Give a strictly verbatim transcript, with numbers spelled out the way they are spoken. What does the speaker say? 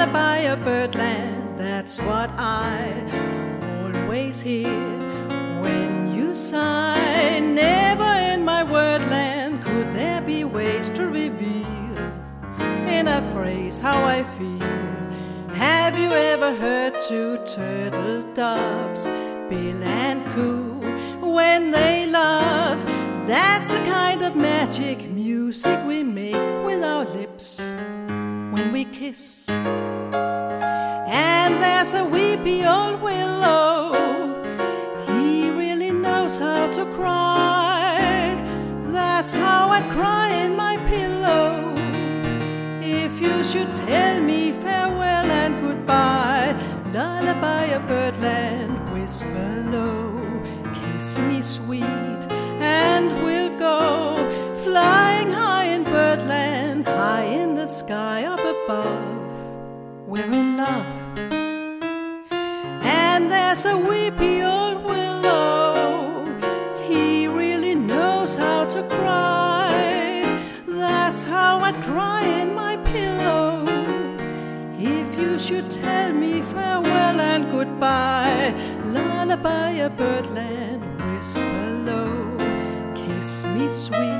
lullaby of birdland, that's what I always hear when you sigh. Never in my wordland could there be ways to reveal in a phrase how I feel. Have you ever heard two turtle doves, bill and coo, when they love? That's the kind of magic music we make with our lips when we kiss. And there's a weepy old willow, he really knows how to cry. That's how I'd cry in my pillow if you should tell me farewell and goodbye. Lullaby of birdland, whisper low, kiss me sweet, and we'll go flying high in birdland, high in the sky up above. We're in love. And there's a weepy old willow, he really knows how to cry. That's how I'd cry in my pillow if you should tell me farewell and goodbye. Lullaby of birdland, whisper low, kiss me sweet,